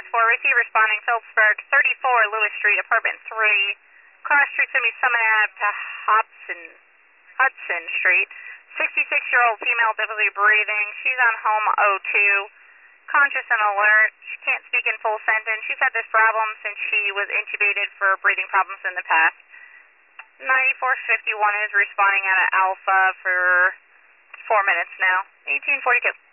4, receive responding Phillipsburg, 34 Lewis Street, apartment 3. Cross street's going to be Summit Ave to Hudson Street. 66-year-old female, difficulty breathing. She's on home O2. Conscious and alert. She can't speak in full sentence. She's had this problem since she was intubated for breathing problems in the past. 9451 is responding out of Alpha for 4 minutes now. 1842.